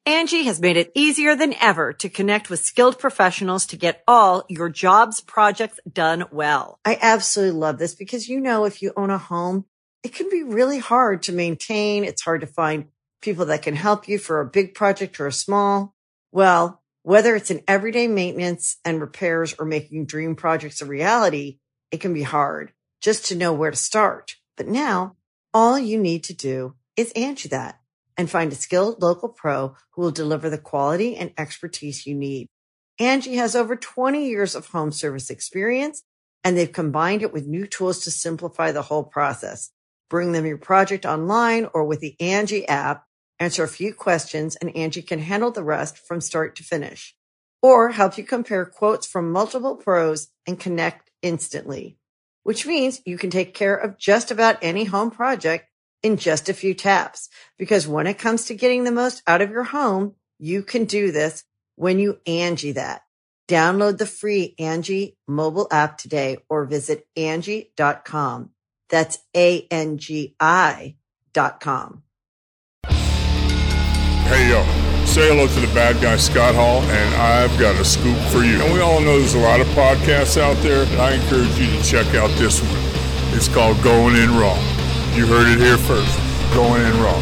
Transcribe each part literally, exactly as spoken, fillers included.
Angie has made it easier than ever to connect with skilled professionals to get all your jobs projects done well. I absolutely love this because, you know, if you own a home, it can be really hard to maintain. It's hard to find people that can help you for a big project or a small. Well, whether it's in everyday maintenance and repairs or making dream projects a reality, it can be hard just to know where to start. But now all you need to do is Angie that and find a skilled local pro who will deliver the quality and expertise you need. Angie has over twenty years of home service experience, and they've combined it with new tools to simplify the whole process. Bring them your project online or with the Angie app, answer a few questions, and Angie can handle the rest from start to finish. Or help you compare quotes from multiple pros and connect instantly, which means you can take care of just about any home project in just a few taps. Because when it comes to getting the most out of your home, you can do this when you Angie that. Download the free Angie mobile app today or visit Angie dot com. That's A N G I dot com. Hey, yo, say hello to the bad guy, Scott Hall, and I've got a scoop for you. And we all know there's a lot of podcasts out there, and I encourage you to check out this one. It's called Going In Raw. You heard it here first. Going In Raw.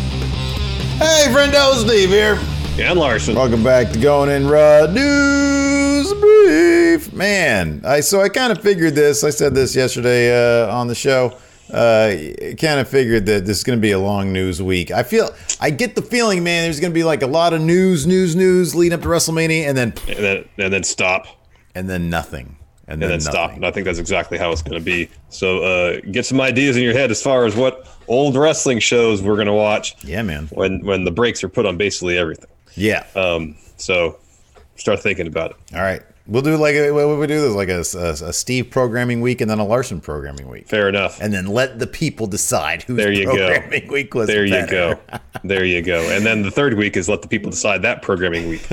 Hey, friendo, Steve here. Dan Larson. Welcome back to Going In Raw News Brief. Man, I so I kind of figured this. I said this yesterday uh, on the show. Uh, kind of figured that this is going to be a long news week. I feel, I get the feeling, man, there's going to be like a lot of news, news, news leading up to WrestleMania, and then and then and then stop, and then nothing. And then, then stop. And I think that's exactly how it's going to be. So uh, get some ideas in your head as far as what old wrestling shows we're going to watch. Yeah, man. When when the brakes are put on basically everything. Yeah. Um. So start thinking about it. All right. We'll do like a, what would we do? There's like a, a, a Steve programming week and then a Larson programming week. Fair enough. And then let the people decide whose there you programming go. week was there better. you go. There you go. And then the third week is let the people decide that programming week.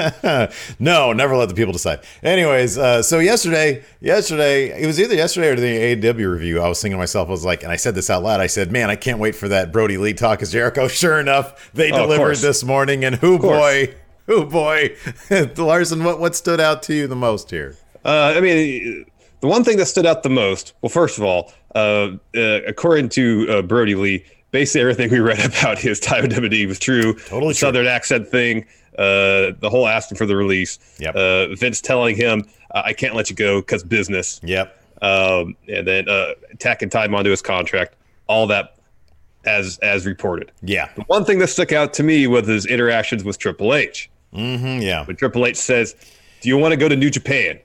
No, never let the people decide. Anyways, uh, so yesterday, yesterday, it was either yesterday or the A E W review. I was thinking to myself, I was like, and I said this out loud. I said, man, I can't wait for that Brody Lee Talk as Jericho. Sure enough, they oh, delivered this morning. And who boy, oh boy, Larson, what, what stood out to you the most here? Uh, I mean, the one thing that stood out the most, well, first of all, uh, uh, according to uh, Brody Lee, basically everything we read about his time in W W E was true. Totally the Southern true. accent thing, uh, the whole asking for the release, yep. uh, Vince telling him, uh, I can't let you go because business. Yep. Um, and then uh, tacking time onto his contract, all that as as reported. Yeah. The one thing that stuck out to me was his interactions with Triple H. Mm-hmm, yeah. When Triple H says, do you want to go to New Japan?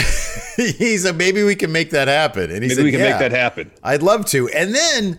He said, maybe we can make that happen. And he maybe said, we can yeah, make that happen. I'd love to. And then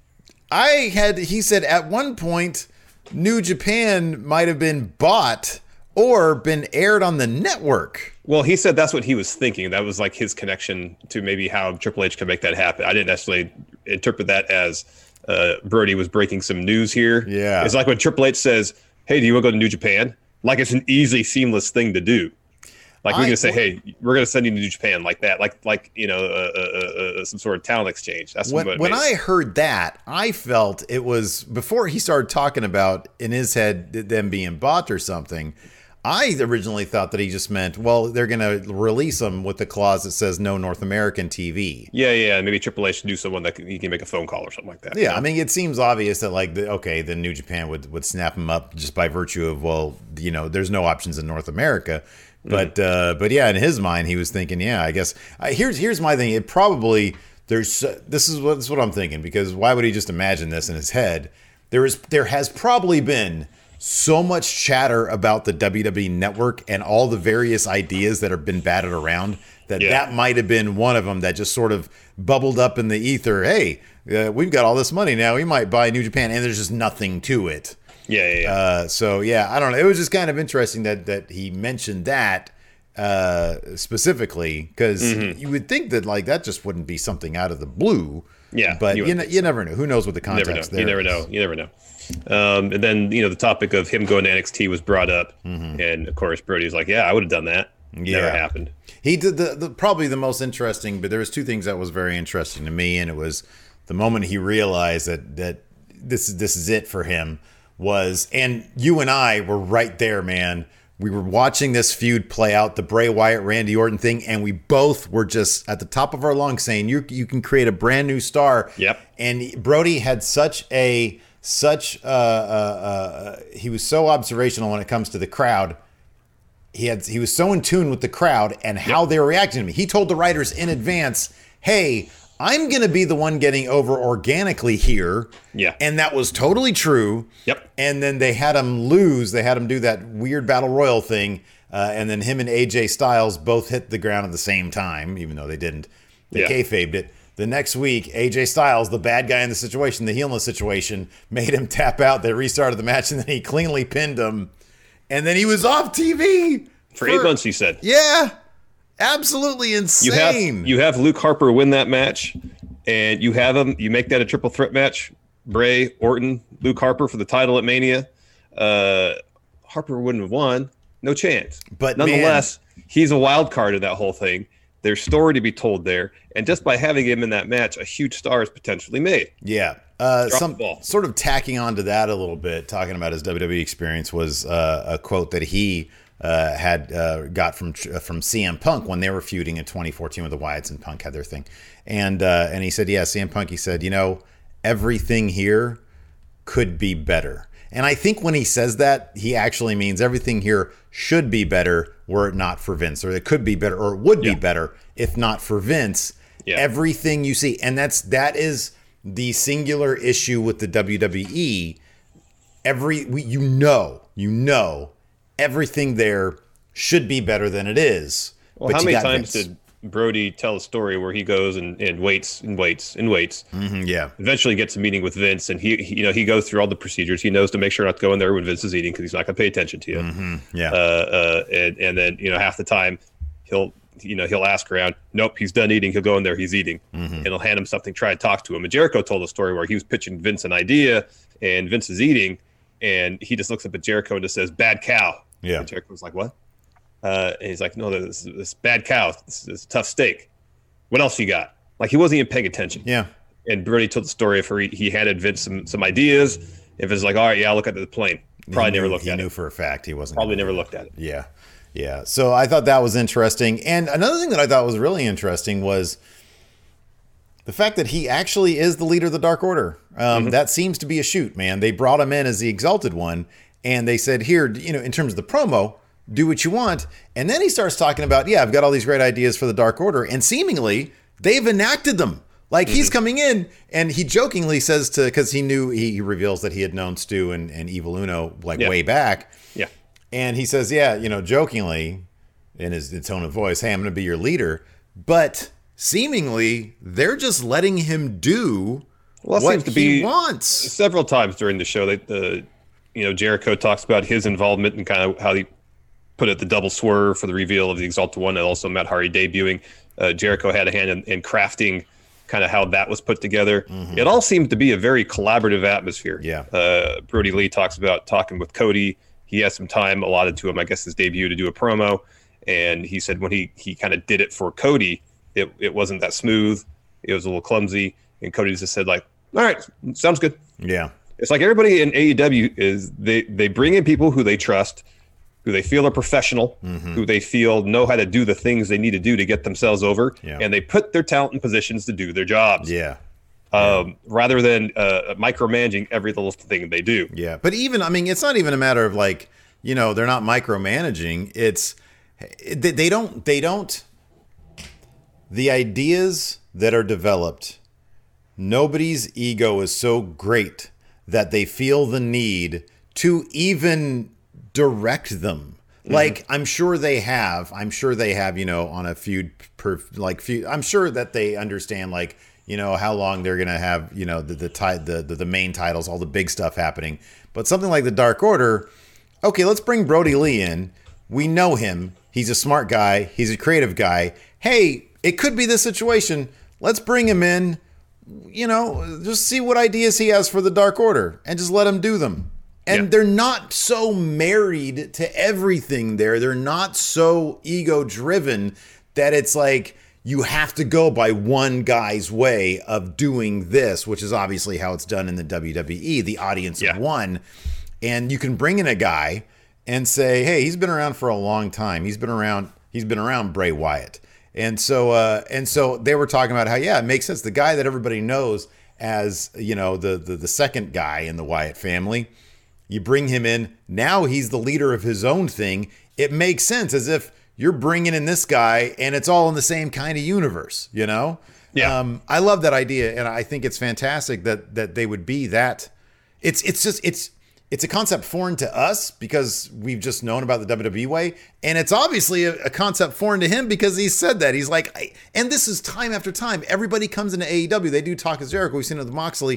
I had, he said at one point, New Japan might have been bought or been aired on the network. Well, he said that's what he was thinking. That was like his connection to maybe how Triple H could make that happen. I didn't necessarily interpret that as uh, Brody was breaking some news here. Yeah. It's like when Triple H says, hey, do you want to go to New Japan? Like it's an easy, seamless thing to do. Like we're I, going to say, hey, we're going to send you to New Japan like that. Like, like you know, uh, uh, uh, some sort of talent exchange. That's when, what when I heard that, I felt it was before he started talking about in his head them being bought or something. I originally thought that he just meant, well, they're going to release them with the clause that says no North American T V. Yeah, yeah. Maybe Triple H knew someone that can, he can make a phone call or something like that. Yeah, you know? I mean, it seems obvious that, like, the, okay, then New Japan would, would snap him up just by virtue of, well, you know, there's no options in North America. But, mm-hmm. uh, but yeah, in his mind, he was thinking, yeah, I guess. Uh, here's here's my thing. It probably, there's, uh, this is what, this is what I'm thinking, because why would he just imagine this in his head? There is There has probably been so much chatter about the W W E Network and all the various ideas that have been batted around that yeah. that might have been one of them that just sort of bubbled up in the ether. Hey, uh, we've got all this money now. We might buy New Japan, and there's just nothing to it. Yeah, yeah, yeah. Uh, so, yeah, I don't know. It was just kind of interesting that that he mentioned that uh, specifically, because mm-hmm. you would think that, like, that just wouldn't be something out of the blue. Yeah. But you, you, so. you never know. Who knows what the context you never know. there You is. never know. You never know. Um, and then, you know, the topic of him going to N X T was brought up. Mm-hmm. And, of course, Brody's like, yeah, I would have done that. Yeah. Never happened. He did the, the probably the most interesting, but there was two things that was very interesting to me, and it was the moment he realized that that this is this is it for him was, and you and I were right there, man. We were watching this feud play out, the Bray Wyatt, Randy Orton thing, and we both were just at the top of our lungs saying, you you can create a brand new star. Yep. And Brody had such a, such, uh, uh, uh, he was so observational when it comes to the crowd. He had he was so in tune with the crowd and how yep. they were reacting to me. He told the writers in advance, hey, I'm going to be the one getting over organically here. Yeah. And that was totally true. Yep. And then they had him lose. They had him do that weird battle royal thing. Uh, and then him and A J Styles both hit the ground at the same time, even though they didn't. They yeah. kayfabed it. The next week, A J Styles, the bad guy in the situation, the heel in the situation, made him tap out. They restarted the match, and then he cleanly pinned him. And then he was off T V. For, for eight months, he said. Yeah. Absolutely insane. You have, you have Luke Harper win that match, and you have him. You make that a triple threat match. Bray, Orton, Luke Harper for the title at Mania. Uh, Harper wouldn't have won. No chance. But nonetheless, man, he's a wild card in that whole thing. There's story to be told there. And just by having him in that match, a huge star is potentially made. Yeah. Uh, some sort of tacking on to that a little bit, talking about his W W E experience, was uh, a quote that he Uh, had uh, got from from C M Punk when they were feuding in twenty fourteen with the Wyatts, and Punk had their thing, and uh, and he said, yeah, C M Punk, he said, you know, everything here could be better. And I think when he says that, he actually means everything here should be better were it not for Vince, or it could be better, or it would yeah. be better if not for Vince. Yeah. Everything you see, and that's that is the singular issue with the W W E. Every we, you know, you know. Everything there should be better than it is. Well, how many times Vince. did Brody tell a story where he goes and, and waits and waits and waits? Mm-hmm, yeah. Eventually gets a meeting with Vince, and he, he, you know, he goes through all the procedures. He knows to make sure not to go in there when Vince is eating because he's not going to pay attention to you. Mm-hmm, yeah. Uh, uh, and, and then, you know, half the time he'll, you know, he'll ask around. Nope, he's done eating. He'll go in there. He's eating, mm-hmm. and he'll hand him something. Try to talk to him. And Jericho told a story where he was pitching Vince an idea, and Vince is eating, and he just looks up at Jericho and just says, "Bad cow." Yeah. And Jericho was like, "What?" Uh, and he's like, "No, this, this bad cow. This, this is a tough steak. What else you got?" Like, he wasn't even paying attention. Yeah. And Brody told the story of where he, he handed Vince some some ideas. If it's like, "All right, yeah, I'll look at the plane." Probably knew, never looked he at it. He it. knew for a fact he wasn't. Probably never looked at it. Yeah. Yeah. So I thought that was interesting. And another thing that I thought was really interesting was the fact that he actually is the leader of the Dark Order. Um, mm-hmm. That seems to be a shoot, man. They brought him in as the Exalted One, and they said, here, you know, in terms of the promo, do what you want. And then he starts talking about, yeah, I've got all these great ideas for the Dark Order, and seemingly they've enacted them. Like, mm-hmm. he's coming in, and he jokingly says to, because he knew, he, he reveals that he had known Stu and, and Evil Uno, like, yeah. way back. Yeah. And he says, yeah, you know, jokingly, in his, his tone of voice, hey, I'm going to be your leader. But seemingly, they're just letting him do well, what seems to he be wants. Several times during the show, that the you know Jericho talks about his involvement and kind of how he put it the double swerve for the reveal of the Exalted One, and also Matt Hardy debuting. Uh, Jericho had a hand in, in crafting kind of how that was put together. Mm-hmm. It all seemed to be a very collaborative atmosphere. Yeah. Uh, Brody Lee talks about talking with Cody. He had some time allotted to him, I guess, his debut to do a promo. And he said when he, he kind of did it for Cody, it, it wasn't that smooth. It was a little clumsy. And Cody just said, like, all right, sounds good. Yeah. It's like everybody in A E W is they, they bring in people who they trust, who they feel are professional, mm-hmm. who they feel know how to do the things they need to do to get themselves over. Yeah. And they put their talent in positions to do their jobs. Yeah. Um, yeah. Rather than uh, micromanaging every little thing they do. Yeah. But even, I mean, it's not even a matter of like, you know, they're not micromanaging. It's, they, they don't, they don't, the ideas that are developed, nobody's ego is so great that they feel the need to even direct them. Mm-hmm. Like, I'm sure they have, I'm sure they have, you know, on a feud per, like feud, I'm sure that they understand, like, you know, how long they're going to have, you know, the, the, the, the, the main titles, all the big stuff happening. But something like the Dark Order, okay, let's bring Brody Lee in. We know him. He's a smart guy. He's a creative guy. Hey, it could be this situation. Let's bring him in, you know, just see what ideas he has for the Dark Order and just let him do them. And yeah. they're not so married to everything there. They're not so ego driven that it's like you have to go by one guy's way of doing this, which is obviously how it's done in the W W E, the audience yeah. of one. And you can bring in a guy and say, hey, he's been around for a long time. He's been around. He's been around Bray Wyatt. And so uh, and so they were talking about how, yeah, it makes sense. The guy that everybody knows as, you know, the, the, the second guy in the Wyatt family, you bring him in. Now he's the leader of his own thing. It makes sense, as if you're bringing in this guy and it's all in the same kind of universe, you know? Yeah. Um, I love that idea. And I think it's fantastic that that they would be that. It's it's just it's it's a concept foreign to us because we've just known about the W W E way. And it's obviously a, a concept foreign to him because he said that. He's like, I, and this is time after time. Everybody comes into A E W. They do Talk of Jericho. We've seen it with Moxley.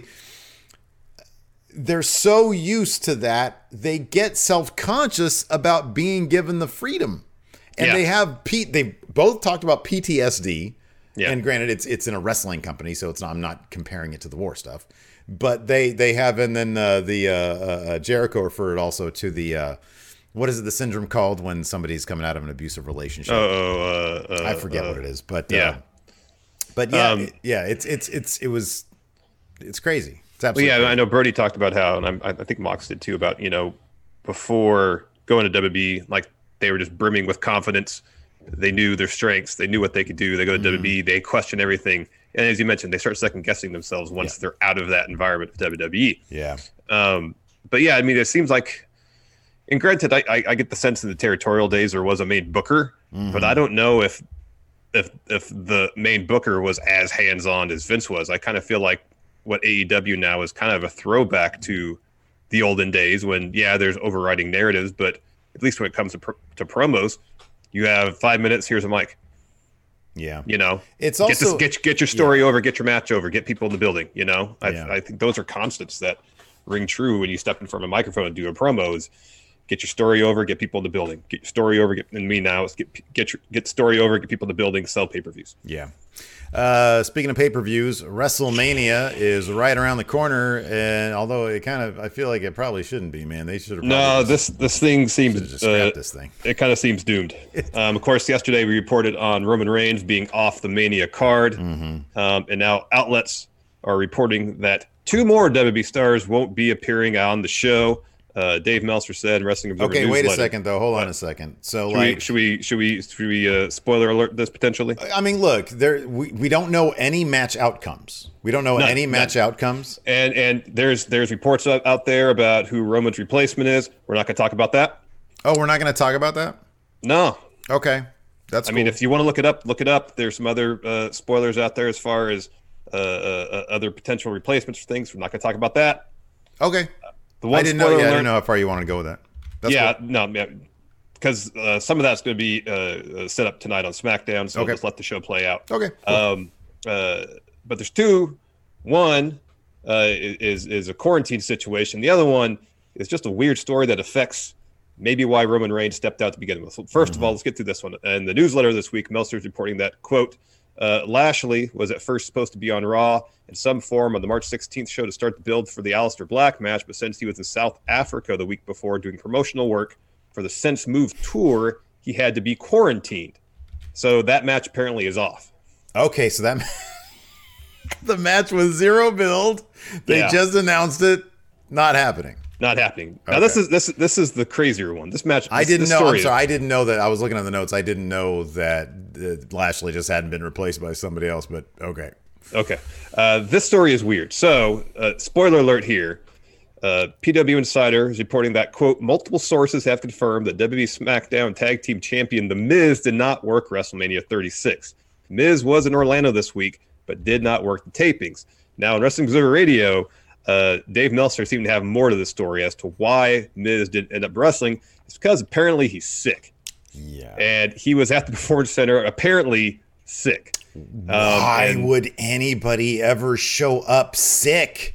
They're so used to that, they get self-conscious about being given the freedom. And yeah. they have Pete, they both talked about P T S D. Yeah. And granted, it's it's in a wrestling company, so it's not, I'm not comparing it to the war stuff. But they they have, and then uh, the uh, uh, Jericho referred also to the uh, what is it, the syndrome called when somebody's coming out of an abusive relationship? Oh, uh, uh, I forget uh, what it is, but yeah, uh, but yeah, um, it, yeah, it's it's it's it was it's crazy. It's well, absolutely yeah, crazy. I know Brody talked about how, and I'm, I think Mox did too, about, you know, before going to W W E, like they were just brimming with confidence. They knew their strengths. They knew what they could do. They go to mm-hmm. W W E. They question everything. And as you mentioned, they start second guessing themselves once yeah. they're out of that environment of W W E. Yeah. Um, but yeah, I mean, it seems like, and granted, I, I, I get the sense in the territorial days there was a main booker, mm-hmm. but I don't know if if if the main booker was as hands-on as Vince was. I kind of feel like what A E W now is kind of a throwback to the olden days when, yeah, there's overriding narratives, but at least when it comes to pro- to promos, you have five minutes. Here's a mic. Yeah, you know, it's get also this, get get your story yeah. over, get your match over, get people in the building. You know, I, yeah. I think those are constants that ring true when you step in front of a microphone and do a promo. Is get your story over, get people in the building. Get your story over. Get and me now is get get your get story over, get people in the building, sell pay per views. Yeah. Uh, speaking of pay-per-views, WrestleMania is right around the corner, and although it kind of, I feel like it probably shouldn't be, man. They should have. No, this this thing seems just scrap uh, this thing. It kind of seems doomed. Um, of course, yesterday we reported on Roman Reigns being off the Mania card, mm-hmm. um, and now outlets are reporting that two more W W E stars won't be appearing on the show. Uh, Dave Meltzer said, Wrestling Observer Okay, wait a newsletter. second though. Hold What? on a second. So, Should like, we should we should we, should we uh, spoiler alert this potentially? I mean, look, there we, we don't know any match outcomes. We don't know None, any match none. outcomes. And and there's there's reports out, out there about who Roman's replacement is. We're not going to talk about that. Oh, we're not going to talk about that? No. Okay, that's. I cool. mean, if you want to look it up, look it up. There's some other uh, spoilers out there as far as uh, uh, other potential replacements for things. We're not going to talk about that. Okay. The one I didn't know. spoiler Yeah, I alert- didn't know how far you want to go with that. That's yeah, cool. no, yeah, because uh, some of that's going to be uh, uh, set up tonight on SmackDown, so Okay. just let the show play out. Okay. Cool. Um, uh, but there's two. One uh, is is a quarantine situation. The other one is just a weird story that affects maybe why Roman Reigns stepped out to begin with. So first Mm-hmm. of all, let's get through this one. And the newsletter this week, Meltzer's reporting that, quote, uh, Lashley was at first supposed to be on Raw in some form on the March sixteenth show to start the build for the Aleister Black match, but since he was in South Africa the week before doing promotional work for the Sense Move tour, he had to be quarantined. So that match apparently is off. Okay, so that the match was zero build. They Yeah. just announced it. Not happening. Not happening. Now Okay. this is this this is the crazier one. This match. I this- didn't this know. I'm story is- sorry. I didn't know that. I was looking at the notes. I didn't know that uh, Lashley just hadn't been replaced by somebody else. But okay. Okay. Uh, this story is weird. So, uh, spoiler alert here. Uh, P W Insider is reporting that, quote, multiple sources have confirmed that W W E SmackDown Tag Team Champion The Miz did not work WrestleMania thirty-six. Miz was in Orlando this week, but did not work the tapings. Now, in Wrestling Observer Radio, uh, Dave Meltzer seemed to have more to the story as to why Miz didn't end up wrestling. It's because apparently he's sick. Yeah. And he was at the Performance Center apparently sick. Um, Why and- would anybody ever show up sick?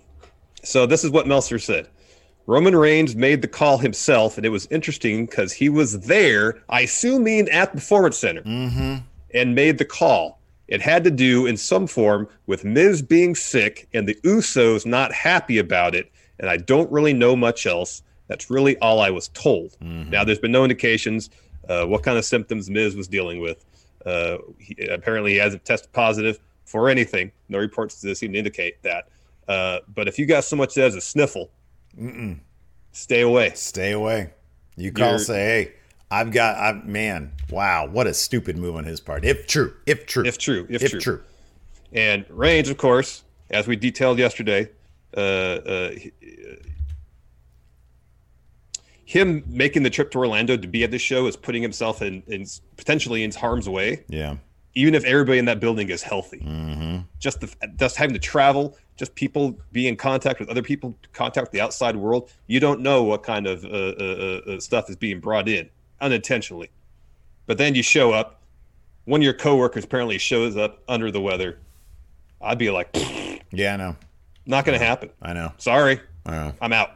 So this is what Meltzer said. Roman Reigns made the call himself, and it was interesting because he was there, I assume mean at the Performance Center, Mm-hmm. and made the call. It had to do in some form with Miz being sick and the Usos not happy about it, and I don't really know much else. That's really all I was told. Mm-hmm. Now, there's been no indications uh, what kind of symptoms Miz was dealing with. Uh, he, apparently, he hasn't tested positive for anything. No reports to seem to indicate that. Uh, but if you got so much as a sniffle, Mm-mm. Stay away. Stay away. You call, You're, say, hey, I've got, I, man, wow, what a stupid move on his part. If true, if true. If true, if, if true. true. And Reigns, of course, as we detailed yesterday, uh, uh, him making the trip to Orlando to be at this show is putting himself in, in potentially in harm's way. Yeah. Even if everybody in that building is healthy, Mm-hmm. just the, just having to travel, just people be in contact with other people, contact with the outside world. You don't know what kind of uh, uh, uh, stuff is being brought in unintentionally. But then you show up. One of your coworkers apparently shows up under the weather. I'd be like, Yeah, I know. not going to happen. I know. Sorry, I know. I'm out.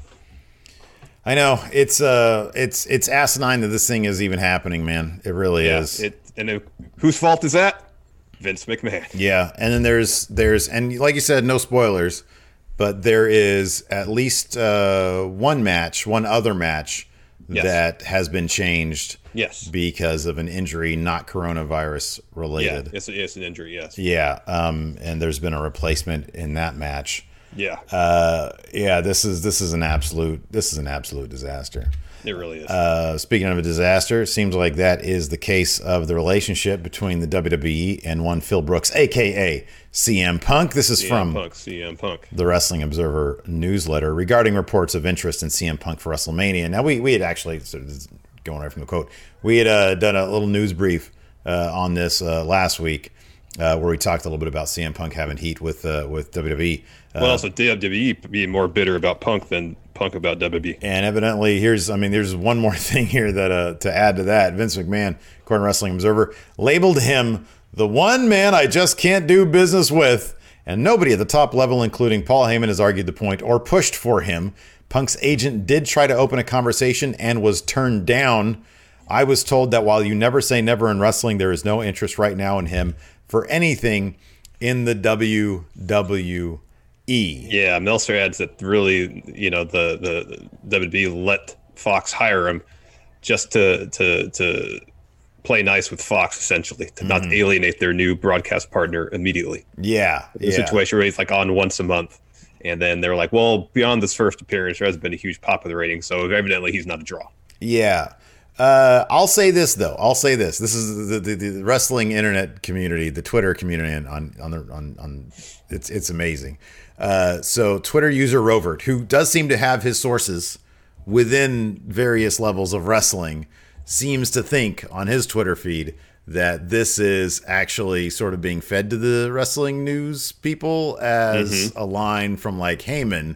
I know. It's uh, it's it's asinine that this thing is even happening, man. It really Yeah, is. it, and it, whose fault is that? Vince McMahon. Yeah, and then there's there's and like you said, no spoilers, but there is at least uh, one match, one other match Yes. that has been changed. Yes. Because of an injury, not coronavirus Yeah, related. it's, it's an injury, yes. Yeah, um, and there's been a replacement in that match. Yeah, Uh, yeah, this is this is an absolute this is an absolute disaster. it really is. Uh, speaking of a disaster, it seems like that is the case of the relationship between the W W E and one Phil Brooks, aka C M Punk. This is C M from Punk, C M Punk. the Wrestling Observer newsletter regarding reports of interest in C M Punk for WrestleMania. Now, we we had actually, sort of going right from the quote, we had uh, done a little news brief uh, on this uh, last week uh, where we talked a little bit about C M Punk having heat with uh, with W W E. Uh, Well, also W W E being more bitter about Punk than Punk about W W E. And evidently, here's, I mean, there's one more thing here that uh, to add to that. Vince McMahon, according to Wrestling Observer, labeled him the one man I just can't do business with. And nobody at the top level, including Paul Heyman, has argued the point or pushed for him. Punk's agent did try to open a conversation and was turned down. I was told that while you never say never in wrestling, there is no interest right now in him for anything in the W W E. Yeah, Meltzer adds that really, you know, the, the W W E let Fox hire him just to to to play nice with Fox, essentially, to not Mm-hmm. alienate their new broadcast partner immediately. Yeah. The yeah. situation where he's like on once a month. And then they're like, well, beyond this first appearance, there hasn't been a huge pop of the rating, so evidently he's not a draw. Yeah. Uh, I'll say this though. I'll say this. This is the, the, the wrestling internet community, the Twitter community, and on on the on, on it's it's amazing. Uh, so Twitter user Rovert, who does seem to have his sources within various levels of wrestling, seems to think on his Twitter feed that this is actually sort of being fed to the wrestling news people as Mm-hmm. a line from like Heyman,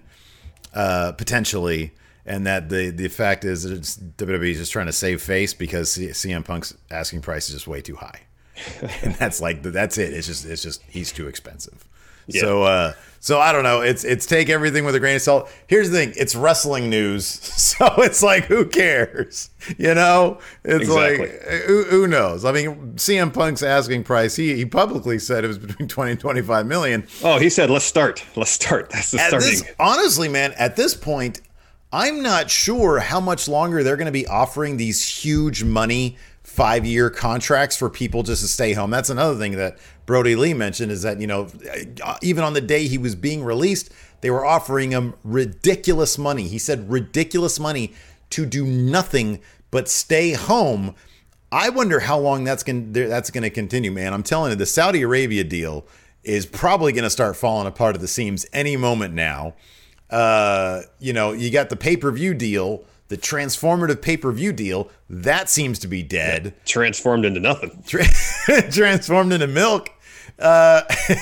uh, potentially. And that the the fact is that it's, W W E is just trying to save face because C- CM Punk's asking price is just way too high, and that's like that's it. It's just it's just he's too expensive. Yeah. So uh, so I don't know. It's it's take everything with a grain of salt. Here's the thing: it's wrestling news, so it's like who cares? You know, it's Exactly. like who, who knows? I mean, C M Punk's asking price. He he publicly said it was between twenty and twenty-five million. Oh, he said, let's start. Let's start. That's the At starting. this, honestly, man, at this point, I'm not sure how much longer they're going to be offering these huge money five-year contracts for people just to stay home. That's another thing that Brody Lee mentioned is that, you know, even on the day he was being released, they were offering him ridiculous money. He said ridiculous money to do nothing but stay home. I wonder how long that's going that's going to continue, man. I'm telling you, the Saudi Arabia deal is probably going to start falling apart at the seams any moment now. Uh, you know, you got the pay-per-view deal, the transformative pay-per-view deal, that seems to be dead. Transformed into nothing. Tra- transformed into milk. Uh,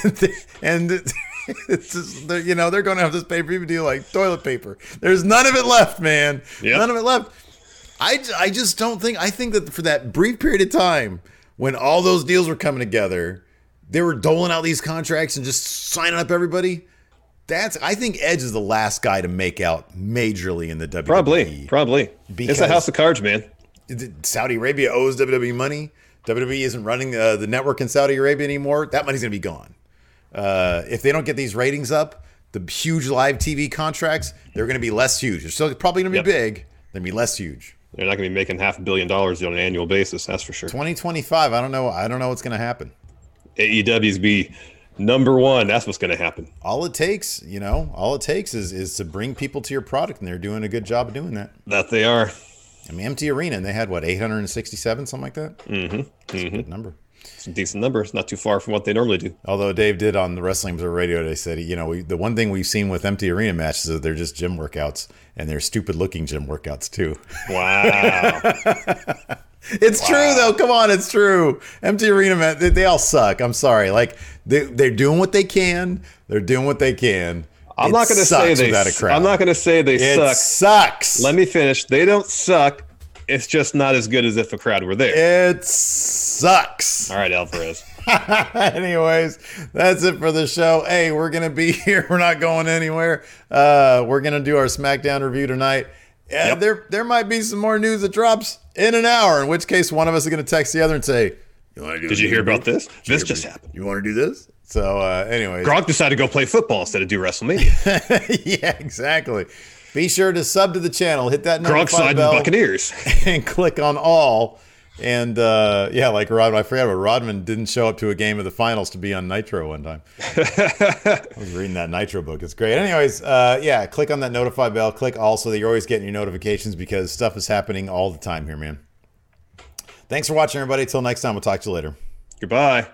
and it's just, they're- you know, they're going to have this pay-per-view deal like toilet paper. There's none of it left, man. Yep. None of it left. I, j- I just don't think, I think that for that brief period of time when all those deals were coming together, they were doling out these contracts and just signing up everybody. That's, I think Edge is the last guy to make out majorly in the W W E. Probably. Probably. Because- It's a house of cards, man. Saudi Arabia owes W W E money. W W E isn't running uh, the network in Saudi Arabia anymore. That money's going to be gone. Uh, if they don't get these ratings up, the huge live T V contracts, they're going to be less huge. They're still probably going to be Yep. big. They're going to be less huge. They're not going to be making half a billion dollars on an annual basis. That's for sure. twenty twenty-five, I don't know. I don't know what's going to happen. A E W's be Number one, that's what's going to happen. All it takes, you know, all it takes is is to bring people to your product, and they're doing a good job of doing that. That they are. I mean, Empty Arena, and they had, what, eight hundred sixty-seven, something like that? Mm-hmm. That's mm-hmm. a good number. It's a decent number. It's not too far from what they normally do. Although Dave did on the Wrestling Observer Radio, they said, you know, we, the one thing we've seen with Empty Arena matches is they're just gym workouts, and they're stupid-looking gym workouts, too. Wow. It's wow. true, though. Come on, it's true. Empty Arena, man, they, they all suck. I'm sorry. Like, they, they're doing what they can. They're doing what they can. I'm it not going to say they. A crowd. I'm not going to say they it suck. It sucks. Let me finish. They don't suck. It's just not as good as if a crowd were there. It sucks. All right, Alvarez. Anyways, that's it for the show. Hey, we're going to be here. We're not going anywhere. Uh, we're going to do our SmackDown review tonight. Yeah, yep. there there might be some more news that drops in an hour, in which case one of us is going to text the other and say, you want to do Did you hear about this? This just about, happened. You want to do this? So uh, anyways. Gronk decided to go play football instead of do WrestleMania. Yeah, exactly. Be sure to sub to the channel, hit that Gronk side bell, Buccaneers, and click on all. And uh, yeah, like Rodman, I forgot, but Rodman didn't show up to a game of the finals to be on Nitro one time. I was reading that Nitro book. It's great. Anyways, uh, yeah, click on that notify bell. Click all so that you're always getting your notifications because stuff is happening all the time here, man. Thanks for watching, everybody. Till next time, we'll talk to you later. Goodbye.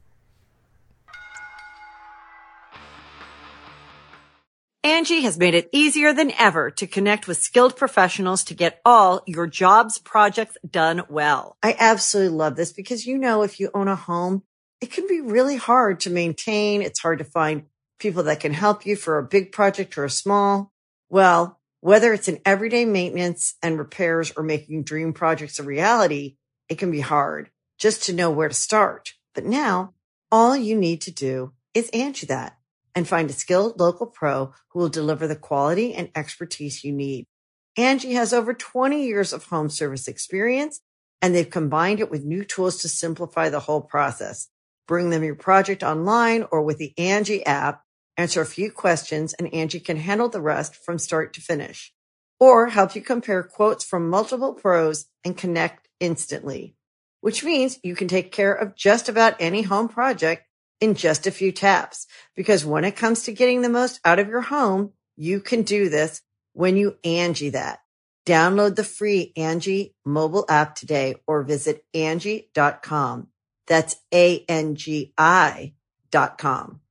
Angie has made it easier than ever to connect with skilled professionals to get all your jobs projects done well. I absolutely love this because, you know, if you own a home, it can be really hard to maintain. It's hard to find people that can help you for a big project or a small. Well, whether it's in everyday maintenance and repairs or making dream projects a reality, it can be hard just to know where to start. But now all you need to do is Angie that and find a skilled local pro who will deliver the quality and expertise you need. Angie has over twenty years of home service experience, and they've combined it with new tools to simplify the whole process. Bring them your project online or with the Angie app, answer a few questions, and Angie can handle the rest from start to finish. Or help you compare quotes from multiple pros and connect instantly, which means you can take care of just about any home project in just a few taps. Because when it comes to getting the most out of your home, you can do this when you Angie that. Download the free Angie mobile app today or visit Angie dot com. That's A N G I dot com.